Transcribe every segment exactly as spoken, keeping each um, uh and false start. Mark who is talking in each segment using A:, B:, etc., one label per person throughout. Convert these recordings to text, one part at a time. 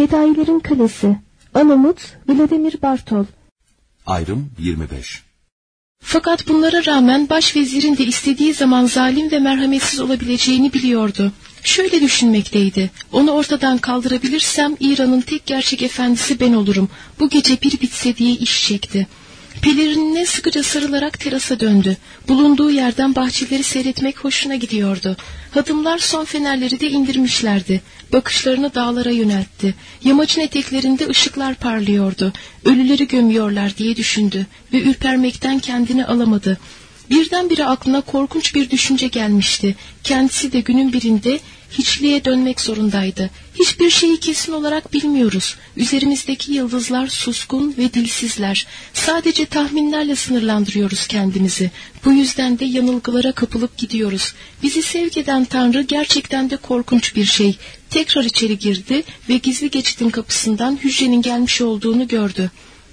A: Fedailerin Kalesi. Anamut Vladimir Bartol.
B: Ayrım yirmi beş.
C: Fakat bunlara rağmen başvezirin de istediği zaman zalim ve merhametsiz olabileceğini biliyordu. Şöyle düşünmekteydi: onu ortadan kaldırabilirsem İran'ın tek gerçek efendisi ben olurum. Bu gece bir bitse diye iş çekti. Pelerinine sıkıca sarılarak terasa döndü. Bulunduğu yerden bahçeleri seyretmek hoşuna gidiyordu. Hadımlar son fenerleri de indirmişlerdi. Bakışlarını dağlara yöneltti. Yamacın eteklerinde ışıklar parlıyordu. Ölüleri gömüyorlar diye düşündü ve ürpermekten kendini alamadı. Birdenbire aklına korkunç bir düşünce gelmişti. Kendisi de günün birinde hiçliğe dönmek zorundaydı. Hiçbir şeyi kesin olarak bilmiyoruz. Üzerimizdeki yıldızlar suskun ve dilsizler. Sadece tahminlerle sınırlandırıyoruz kendimizi. Bu yüzden de yanılgılara kapılıp gidiyoruz. Bizi sevk eden Tanrı gerçekten de korkunç bir şey. Tekrar içeri girdi ve gizli geçitin kapısından hücrenin gelmiş olduğunu gördü.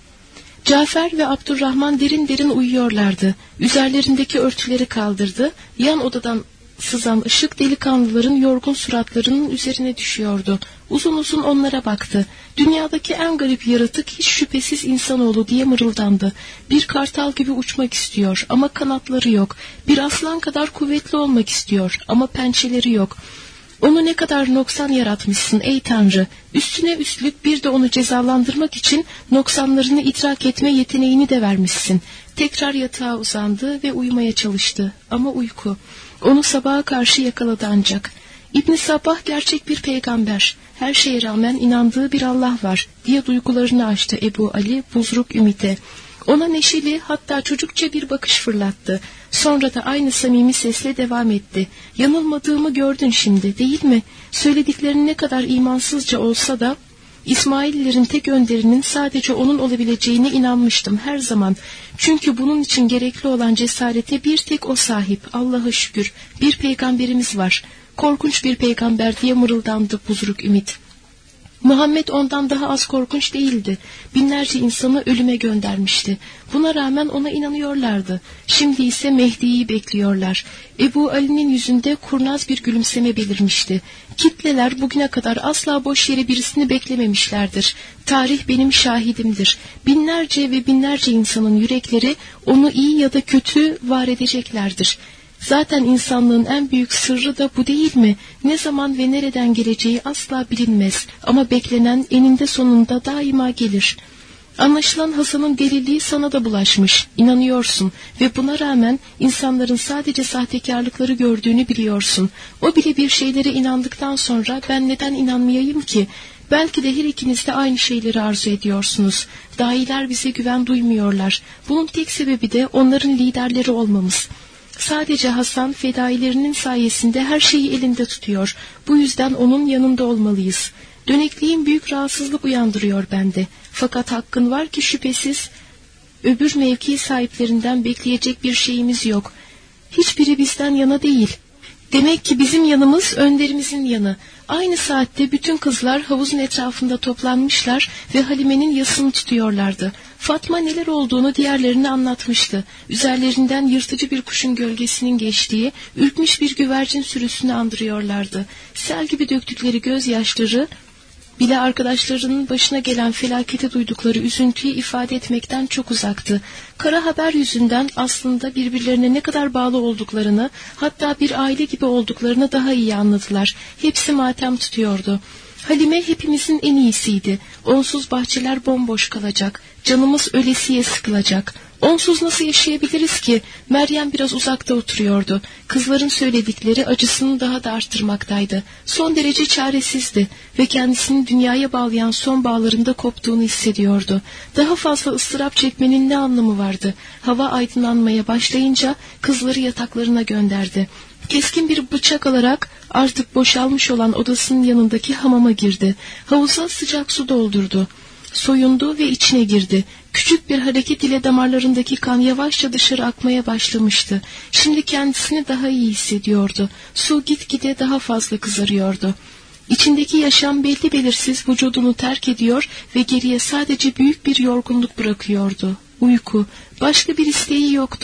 C: Cafer ve Abdurrahman derin derin uyuyorlardı. Üzerlerindeki örtüleri kaldırdı. Yan odadan sızan ışık delikanlıların yorgun suratlarının üzerine düşüyordu. Uzun uzun onlara baktı. Dünyadaki en garip yaratık hiç şüphesiz insanoğlu diye mırıldandı. Bir kartal gibi uçmak istiyor ama kanatları yok. Bir aslan kadar kuvvetli olmak istiyor ama pençeleri yok. Onu ne kadar noksan yaratmışsın ey Tanrı. Üstüne üstlük bir de onu cezalandırmak için noksanlarını idrak etme yeteneğini de vermişsin. Tekrar yatağa uzandı ve uyumaya çalıştı. Ama uyku onu sabaha karşı yakaladı ancak. İbn Sabbah gerçek bir peygamber. Her şeye rağmen inandığı bir Allah var diye duygularını açtı Ebu Ali Buzruk Ümit'e. Ona neşeli, hatta çocukça bir bakış fırlattı. Sonra da aynı samimi sesle devam etti. Yanılmadığımı gördün şimdi, değil mi? Söylediklerin ne kadar imansızca olsa da İsmaillilerin tek önderinin sadece onun olabileceğine inanmıştım her zaman. Çünkü bunun için gerekli olan cesarete bir tek o sahip. Allah'a şükür bir peygamberimiz var. Korkunç bir peygamber diye mırıldandı Buzruk Ümit. Muhammed ondan daha az korkunç değildi. Binlerce insanı ölüme göndermişti. Buna rağmen ona inanıyorlardı. Şimdi ise Mehdi'yi bekliyorlar. Ebu Ali'nin yüzünde kurnaz bir gülümseme belirmişti. Kitleler bugüne kadar asla boş yere birisini beklememişlerdir. Tarih benim şahidimdir. Binlerce ve binlerce insanın yürekleri onu iyi ya da kötü var edeceklerdir. Zaten insanlığın en büyük sırrı da bu değil mi? Ne zaman ve nereden geleceği asla bilinmez ama beklenen eninde sonunda daima gelir. Anlaşılan Hasan'ın deliliği sana da bulaşmış, inanıyorsun ve buna rağmen insanların sadece sahtekarlıkları gördüğünü biliyorsun. O bile bir şeylere inandıktan sonra ben neden inanmayayım ki? Belki de her ikiniz de aynı şeyleri arzu ediyorsunuz. Dahiler bize güven duymuyorlar. Bunun tek sebebi de onların liderleri olmamız. Sadece Hasan fedailerinin sayesinde her şeyi elinde tutuyor. Bu yüzden onun yanında olmalıyız. Dönekliğin büyük rahatsızlık uyandırıyor bende. Fakat hakkın var ki şüphesiz öbür mevki sahiplerinden bekleyecek bir şeyimiz yok. Hiçbiri bizden yana değil. Demek ki bizim yanımız önderimizin yanı. Aynı saatte bütün kızlar havuzun etrafında toplanmışlar ve Halime'nin yasını tutuyorlardı. Fatma neler olduğunu diğerlerine anlatmıştı. Üzerlerinden yırtıcı bir kuşun gölgesinin geçtiği, ürkmüş bir güvercin sürüsünü andırıyorlardı. Sel gibi döktükleri gözyaşları bile arkadaşlarının başına gelen felaketi duydukları üzüntüyü ifade etmekten çok uzaktı. Kara haber yüzünden aslında birbirlerine ne kadar bağlı olduklarını, hatta bir aile gibi olduklarını daha iyi anladılar. Hepsi matem tutuyordu. Halime hepimizin en iyisiydi. Onsuz bahçeler bomboş kalacak. Canımız ölesiye sıkılacak. Onsuz nasıl yaşayabiliriz ki? Meryem biraz uzakta oturuyordu. Kızların söyledikleri acısını daha da arttırmaktaydı. Son derece çaresizdi ve kendisini dünyaya bağlayan son bağlarında koptuğunu hissediyordu. Daha fazla ıstırap çekmenin ne anlamı vardı? Hava aydınlanmaya başlayınca kızları yataklarına gönderdi. Keskin bir bıçak alarak artık boşalmış olan odasının yanındaki hamama girdi. Havuza sıcak su doldurdu. Soyundu ve içine girdi. Küçük bir hareket ile damarlarındaki kan yavaşça dışarı akmaya başlamıştı. Şimdi kendisini daha iyi hissediyordu. Su gitgide daha fazla kızarıyordu. İçindeki yaşam belli belirsiz vücudunu terk ediyor ve geriye sadece büyük bir yorgunluk bırakıyordu. Uyku. Başka bir isteği yoktu.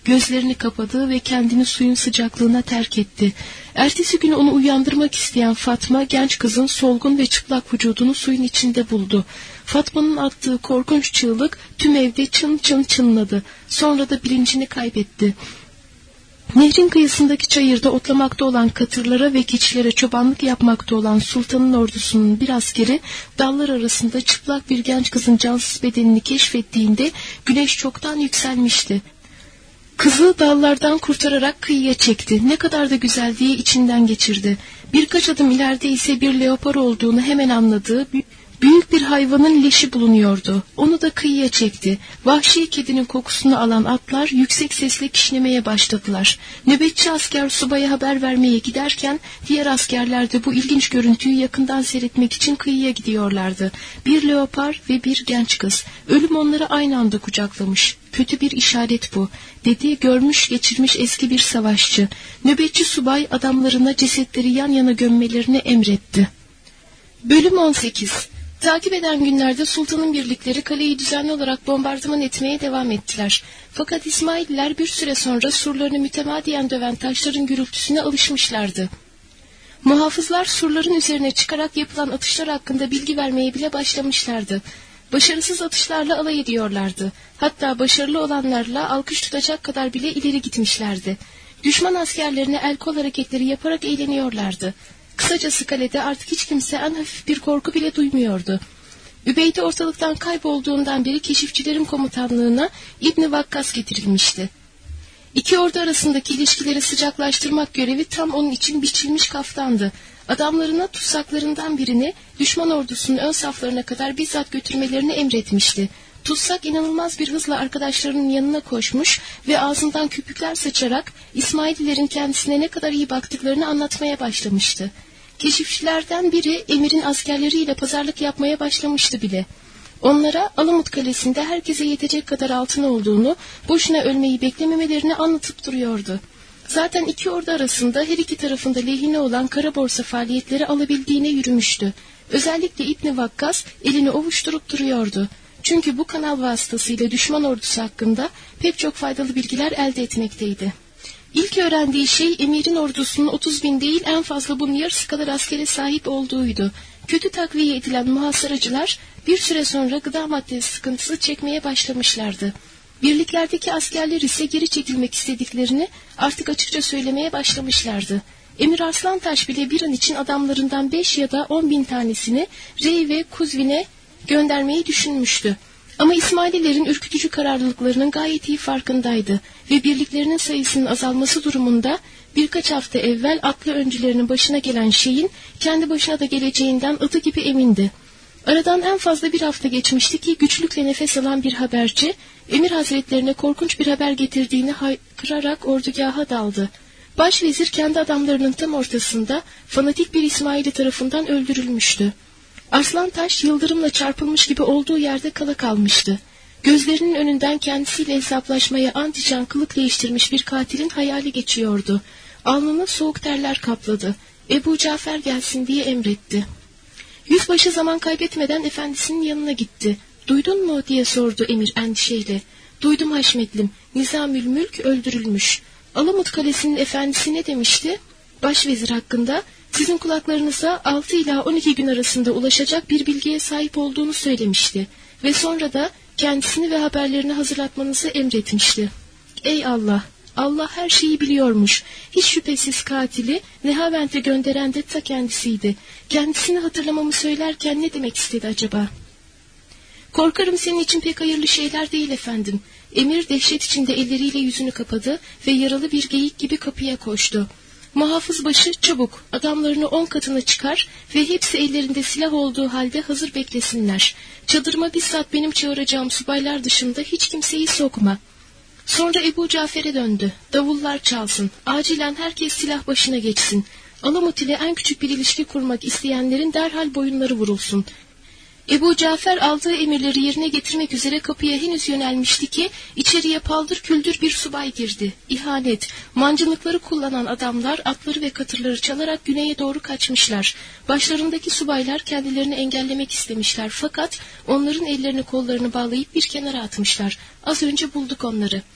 C: Gözlerini kapadı ve kendini suyun sıcaklığına terk etti. Ertesi gün onu uyandırmak isteyen Fatma, genç kızın solgun ve çıplak vücudunu suyun içinde buldu. Fatma'nın attığı korkunç çığlık tüm evde çın çın çınladı. Sonra da bilincini kaybetti. Nehrin kıyısındaki çayırda otlamakta olan katırlara ve keçilere çobanlık yapmakta olan sultanın ordusunun bir askeri dallar arasında çıplak bir genç kızın cansız bedenini keşfettiğinde güneş çoktan yükselmişti. Kızı dallardan kurtararak kıyıya çekti. Ne kadar da güzel diye içinden geçirdi. Birkaç adım ileride ise bir leopar olduğunu hemen anladığı büyük bir hayvanın leşi bulunuyordu. Onu da kıyıya çekti. Vahşi kedinin kokusunu alan atlar yüksek sesle kişnemeye başladılar. Nöbetçi asker subaya haber vermeye giderken diğer askerler de bu ilginç görüntüyü yakından seyretmek için kıyıya gidiyorlardı. Bir leopar ve bir genç kız. Ölüm onları aynı anda kucaklamış. Kötü bir işaret bu, dedi görmüş geçirmiş eski bir savaşçı. Nöbetçi subay adamlarına cesetleri yan yana gömmelerini emretti. Bölüm on sekiz. Takip eden günlerde sultanın birlikleri kaleyi düzenli olarak bombardıman etmeye devam ettiler. Fakat İsmaililer bir süre sonra surlarını mütemadiyen döven taşların gürültüsüne alışmışlardı. Muhafızlar surların üzerine çıkarak yapılan atışlar hakkında bilgi vermeye bile başlamışlardı. Başarısız atışlarla alay ediyorlardı. Hatta başarılı olanlarla alkış tutacak kadar bile ileri gitmişlerdi. Düşman askerlerine el kol hareketleri yaparak eğleniyorlardı. Kısacası kalede artık hiç kimse en hafif bir korku bile duymuyordu. Übeyde ortalıktan kaybolduğundan beri keşifçilerin komutanlığına İbni Vakkas getirilmişti. İki ordu arasındaki ilişkileri sıcaklaştırmak görevi tam onun için biçilmiş kaftandı. Adamlarına tutsaklarından birini düşman ordusunun ön saflarına kadar bizzat götürmelerini emretmişti. Tutsak inanılmaz bir hızla arkadaşlarının yanına koşmuş ve ağzından köpükler saçarak İsmaililerin kendisine ne kadar iyi baktıklarını anlatmaya başlamıştı. Keşifçilerden biri emirin askerleriyle pazarlık yapmaya başlamıştı bile. Onlara Alamut Kalesi'nde herkese yetecek kadar altın olduğunu, boşuna ölmeyi beklememelerini anlatıp duruyordu. Zaten iki ordu arasında her iki tarafında lehine olan kara borsa faaliyetleri alabildiğine yürümüştü. Özellikle İbni Vakkas elini ovuşturup duruyordu. Çünkü bu kanal vasıtasıyla düşman ordusu hakkında pek çok faydalı bilgiler elde etmekteydi. İlk öğrendiği şey emirin ordusunun otuz bin değil en fazla bunun yarısı kadar askere sahip olduğuydu. Kötü takviye edilen muhasaracılar bir süre sonra gıda maddesi sıkıntısı çekmeye başlamışlardı. Birliklerdeki askerler ise geri çekilmek istediklerini artık açıkça söylemeye başlamışlardı. Emir Arslantaş bile bir an için adamlarından beş ya da on bin tanesini Rey ve Kuzvin'e göndermeyi düşünmüştü. Ama İsmaililerin ürkütücü kararlılıklarının gayet iyi farkındaydı ve birliklerinin sayısının azalması durumunda birkaç hafta evvel atlı öncülerinin başına gelen şeyin kendi başına da geleceğinden adı gibi emindi. Aradan en fazla bir hafta geçmişti ki güçlükle nefes alan bir haberci Emir Hazretlerine korkunç bir haber getirdiğini haykırarak ordugaha daldı. Başvezir kendi adamlarının tam ortasında fanatik bir İsmaili tarafından öldürülmüştü. Arslantaş yıldırımla çarpılmış gibi olduğu yerde kala kalmıştı. Gözlerinin önünden kendisiyle hesaplaşmaya antican kılık değiştirmiş bir katilin hayali geçiyordu. Alnını soğuk terler kapladı. Ebu Cafer gelsin diye emretti. Yüzbaşı zaman kaybetmeden efendisinin yanına gitti. "Duydun mu?" diye sordu emir endişeyle. "Duydum Haşmetlim. Nizamül Mülk öldürülmüş." Alamut Kalesi'nin efendisi ne demişti? Başvezir hakkında sizin kulaklarınıza altı ila on iki gün arasında ulaşacak bir bilgiye sahip olduğunu söylemişti ve sonra da kendisini ve haberlerini hazırlatmanızı emretmişti. Ey Allah! Allah her şeyi biliyormuş. Hiç şüphesiz katili Nehavent'e gönderen de ta kendisiydi. Kendisini hatırlamamı söylerken ne demek istedi acaba? "Korkarım senin için pek hayırlı şeyler değil efendim." Emir dehşet içinde elleriyle yüzünü kapadı ve yaralı bir geyik gibi kapıya koştu. Muhafız başı "Çabuk, adamlarını on katına çıkar ve hepsi ellerinde silah olduğu halde hazır beklesinler. Çadırıma bizzat benim çağıracağım subaylar dışında hiç kimseyi sokma." Sonra Ebu Cafer'e döndü. "Davullar çalsın, acilen herkes silah başına geçsin. Alamut ile en küçük bir ilişki kurmak isteyenlerin derhal boyunları vurulsun." Ebu Cafer aldığı emirleri yerine getirmek üzere kapıya henüz yönelmişti ki içeriye paldır küldür bir subay girdi. İhanet, mancınıkları kullanan adamlar atları ve katırları çalarak güneye doğru kaçmışlar. Başlarındaki subaylar kendilerini engellemek istemişler fakat onların ellerini kollarını bağlayıp bir kenara atmışlar. Az önce bulduk onları.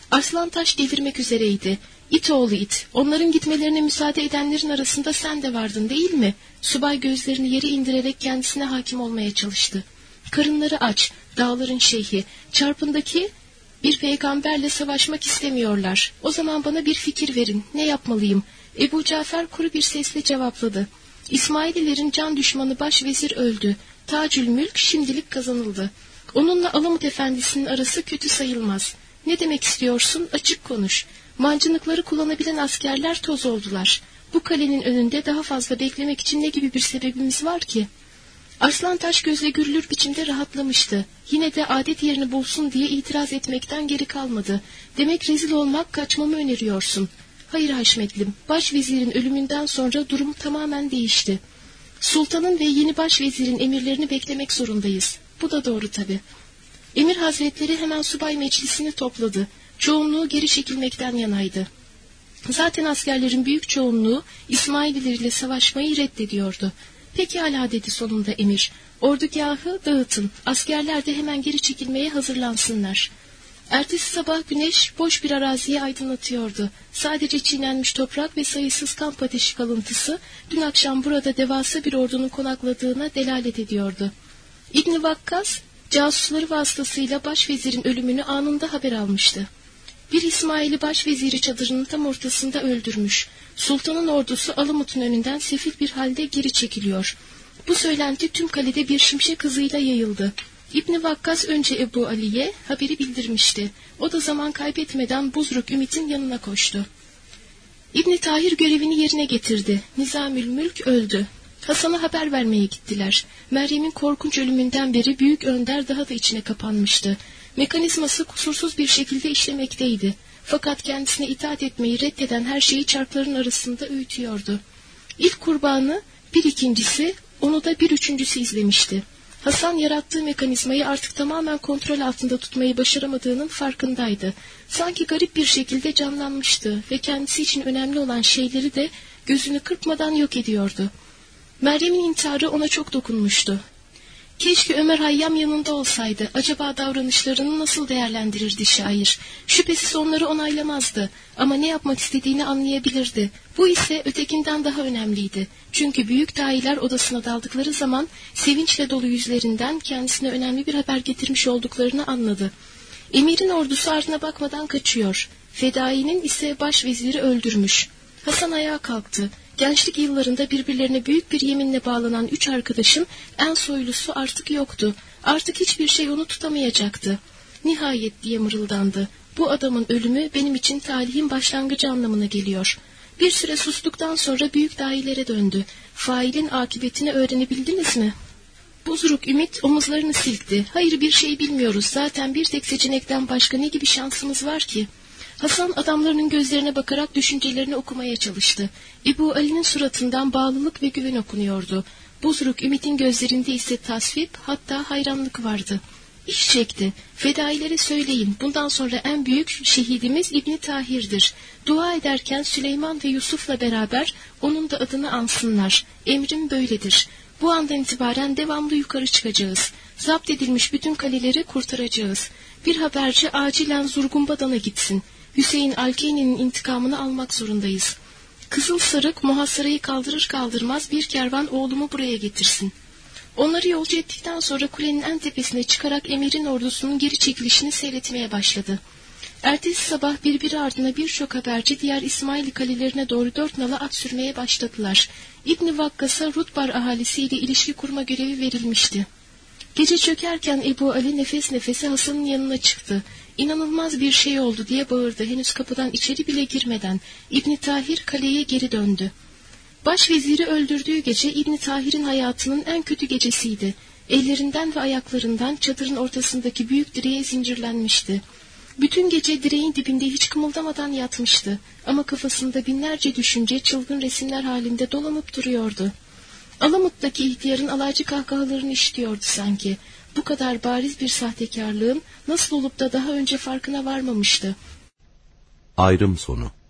C: Arslantaş delirmek üzereydi. İt oğlu it, onların gitmelerine müsaade edenlerin arasında sen de vardın değil mi? Subay gözlerini yere indirerek kendisine hakim olmaya çalıştı. Karınları aç, dağların şeyhi, çarpındaki bir peygamberle savaşmak istemiyorlar. O zaman bana bir fikir verin, ne yapmalıyım? Ebu Cafer kuru bir sesle cevapladı. İsmaililerin can düşmanı başvezir öldü. Tacül Mülk şimdilik kazanıldı. Onunla Alamut Efendisi'nin arası kötü sayılmaz. Ne demek istiyorsun? Açık konuş. Mancınıkları kullanabilen askerler toz oldular. Bu kalenin önünde daha fazla beklemek için ne gibi bir sebebimiz var ki? Arslantaş gözle görülür biçimde rahatlamıştı. Yine de adet yerini bulsun diye itiraz etmekten geri kalmadı. Demek rezil olmak, kaçmamı öneriyorsun. Hayır Haşmetlim, başvezirin ölümünden sonra durum tamamen değişti. Sultanın ve yeni başvezirin emirlerini beklemek zorundayız. Bu da doğru tabii. Emir Hazretleri hemen subay meclisini topladı. Çoğunluğu geri çekilmekten yanaydı. Zaten askerlerin büyük çoğunluğu İsmailileriyle savaşmayı reddediyordu. Pekala dedi sonunda emir. Ordugahı dağıtın. Askerler de hemen geri çekilmeye hazırlansınlar. Ertesi sabah güneş boş bir araziyi aydınlatıyordu. Sadece çiğnenmiş toprak ve sayısız kamp ateşi kalıntısı dün akşam burada devasa bir ordunun konakladığına delalet ediyordu. İbn Vakkas casusları vasıtasıyla başvezirin ölümünü anında haber almıştı. Bir İsmail'i başveziri çadırının tam ortasında öldürmüş. Sultanın ordusu Alamut'un önünden sefil bir halde geri çekiliyor. Bu söylenti tüm kalede bir şimşek hızıyla yayıldı. İbn Vakkas önce Ebu Ali'ye haberi bildirmişti. O da zaman kaybetmeden Buzruk Ümit'in yanına koştu. İbn Tahir görevini yerine getirdi. Nizamül Mülk öldü. Hasan'a haber vermeye gittiler. Meryem'in korkunç ölümünden beri büyük önder daha da içine kapanmıştı. Mekanizması kusursuz bir şekilde işlemekteydi. Fakat kendisine itaat etmeyi reddeden her şeyi çarkların arasında öğütüyordu. İlk kurbanı bir ikincisi, onu da bir üçüncüsü izlemişti. Hasan yarattığı mekanizmayı artık tamamen kontrol altında tutmayı başaramadığının farkındaydı. Sanki garip bir şekilde canlanmıştı ve kendisi için önemli olan şeyleri de gözünü kırpmadan yok ediyordu. Meryem'in intiharı ona çok dokunmuştu. Keşke Ömer Hayyam yanında olsaydı. Acaba davranışlarını nasıl değerlendirirdi şair? Şüphesiz onları onaylamazdı. Ama ne yapmak istediğini anlayabilirdi. Bu ise ötekinden daha önemliydi. Çünkü büyük dahiler odasına daldıkları zaman sevinçle dolu yüzlerinden kendisine önemli bir haber getirmiş olduklarını anladı. Emirin ordusu ardına bakmadan kaçıyor. Fedai'nin ise başveziri öldürmüş. Hasan ayağa kalktı. Gençlik yıllarında birbirlerine büyük bir yeminle bağlanan üç arkadaşın en soylusu artık yoktu. Artık hiçbir şey onu tutamayacaktı. Nihayet diye mırıldandı. Bu adamın ölümü benim için talihin başlangıcı anlamına geliyor. Bir süre sustuktan sonra büyük dahilere döndü. Failin akıbetini öğrenebildiniz mi? Buzruk Ümit omuzlarını silkti. Hayır, bir şey bilmiyoruz. Zaten bir tek seçenekten başka ne gibi şansımız var ki? Hasan adamlarının gözlerine bakarak düşüncelerini okumaya çalıştı. Ebu Ali'nin suratından bağlılık ve güven okunuyordu. Buzruk Ümit'in gözlerinde ise tasvip, hatta hayranlık vardı. İş çekti. Fedailere söyleyin, bundan sonra en büyük şehidimiz İbn Tahir'dir. Dua ederken Süleyman ve Yusuf'la beraber onun da adını ansınlar. Emrim böyledir. Bu andan itibaren devamlı yukarı çıkacağız. Zapt edilmiş bütün kaleleri kurtaracağız. Bir haberci acilen Zurgumbadan'a gitsin. Hüseyin Alkeyni'nin intikamını almak zorundayız. Kızıl Sarık muhasarayı kaldırır kaldırmaz bir kervan oğlumu buraya getirsin. Onları yolcu ettikten sonra kulenin en tepesine çıkarak emirin ordusunun geri çekilişini seyretmeye başladı. Ertesi sabah birbiri ardına birçok haberci diğer İsmaili kalelerine doğru dört nala at sürmeye başladılar. İbn Vakkas'a Rutbar ahalisiyle ilişki kurma görevi verilmişti. Gece çökerken Ebu Ali nefes nefese Hasan'ın yanına çıktı. İnanılmaz bir şey oldu diye bağırdı. Henüz kapıdan içeri bile girmeden İbn Tahir kaleye geri döndü. Başveziri öldürdüğü gece İbn Tahir'in hayatının en kötü gecesiydi. Ellerinden ve ayaklarından çadırın ortasındaki büyük direğe zincirlenmişti. Bütün gece direğin dibinde hiç kımıldamadan yatmıştı. Ama kafasında binlerce düşünce çılgın resimler halinde dolanıp duruyordu. Alamut'taki ihtiyarın alaycı kahkahalarını işitiyordu sanki. Bu kadar bariz bir sahtekarlığın nasıl olup da daha önce farkına varmamıştı.
B: Ayrım sonu.